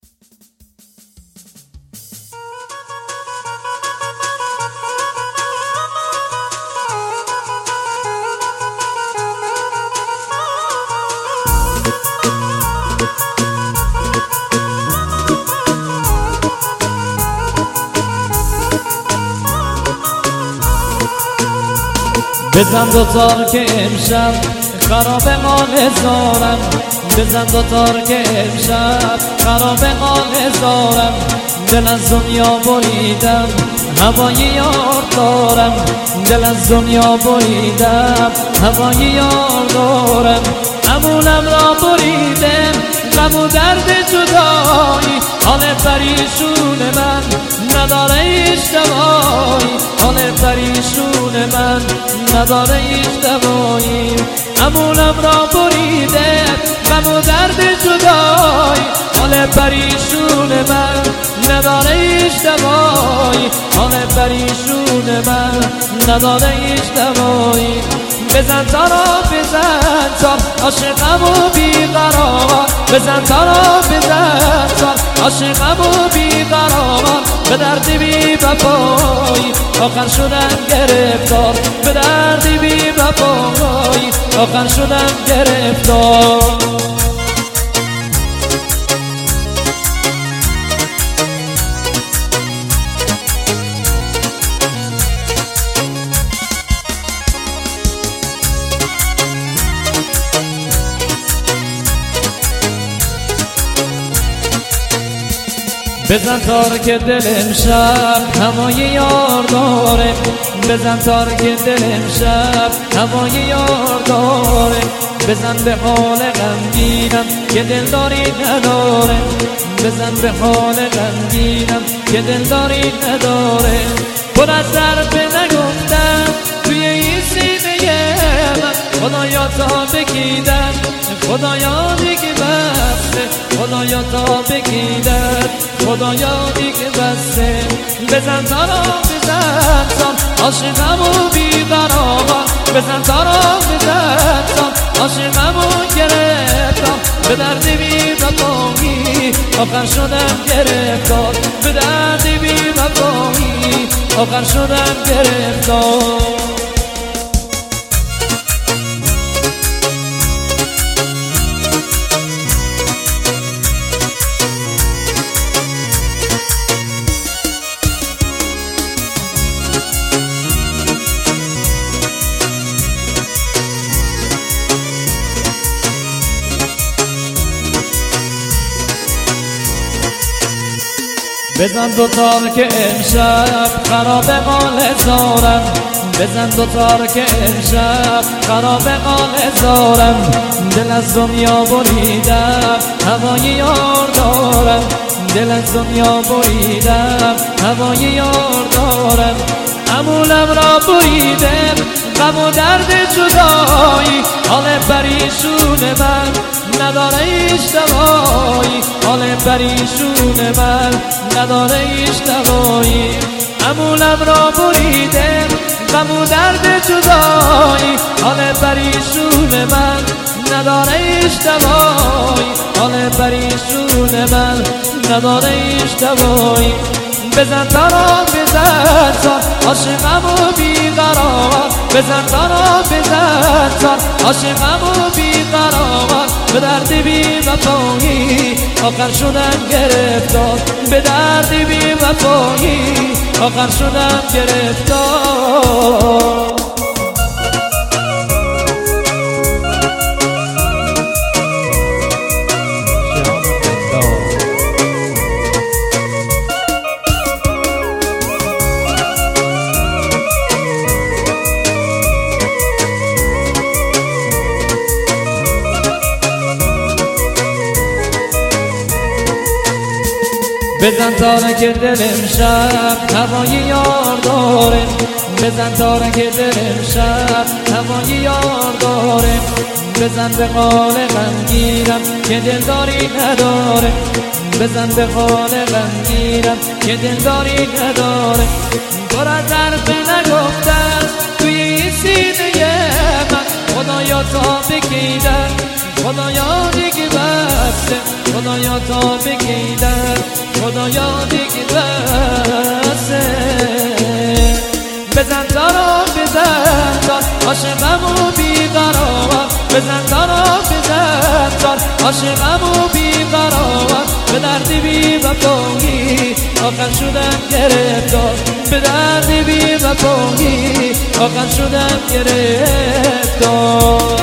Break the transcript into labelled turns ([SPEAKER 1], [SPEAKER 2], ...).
[SPEAKER 1] بزن دوتار که امشب خراب حال زارم، بزن دوتار که امشب خراب حال زارم. دل از دنیا بریدم هوای یار دارم، دل از دنیا بریدم هوای یار دارم. امونم را بریدم غم و درد جدایی، حال پریشون من نداره اشتباهی، حال پریشون من نداره اشتباهی. امونم را بریده غم و درد جدایی، حال پریشون من نداره اشتباهی، حال پریشون من نداره اشتباهی. بزن تارا بزن تار عاشقم و بیقرار، بزن تارا بزن تار عاشقم و بیقرار. به درد بی وفایی آخر شدم گرفتار، به درد بی وفایی آخر شدم گرفتار. بزن تار که دل امشب هوای یار داره، بزن تار که دل امشب هوای یار داره. بزن به حال غمگینم که دلداری نداره، بزن به حال غمگینم که دلداری نداره. پر از حرف نگفتم توی این سینه من، خدایا تا بگیدم خدایا دیگه بسته، خدایا تا بگیدم خدایا دیگه بسته. بزن تارا بزن تار عاشقم و بیقرار، بزن تارا بزن تار عاشقم و گرفتم. به درد بی وفایی آخر شدم گرفتار، به درد بی وفایی آخر شدم گرفتار. بزن دوتار که امشب خراب حال زارم، بزن دوتار که امشب خراب حال زارم. دل از دنیا بریدم هوای یار دارم، دل از دنیا بریدم هوای یار دارم. امونم را بریدم غم و درد جدایی، حال پریشون من نداره اشتباهی، حال پریشون من نداره اشتباهی. امونم را بریدم غم و درد جدایی، حال پریشون من نداره اشتباهی، حال پریشون من نداره اشتباهی. بزن تارا بزن تار عاشقم و بیقرار، بزن تارا بزن تار عاشقم و بیقرار. به درد بی وفایی آخر شدم گرفتار، به درد بی وفایی آخر شدم گرفتار. بزن تاره که دل امشب هوای یار داره، بزن تاره که دل امشب هوای یار داره. بزن به حال غمگینم که دلداری نداره، بزن به حال غمگینم که دلداری نداره. پر از حرف نگفتم توی این سینه من، خدایا تا بگیدم خدایا دیگه بسته خدایا تا بگیدن خدایا دیگه بسته بزن دارا بزن دار عاشقمو بیقرار بزن دارا بزن دار عاشقمو بیقرار به درد بی وفایی آخر شدم گرفتار به درد بی وفایی آخر شدم گرفتار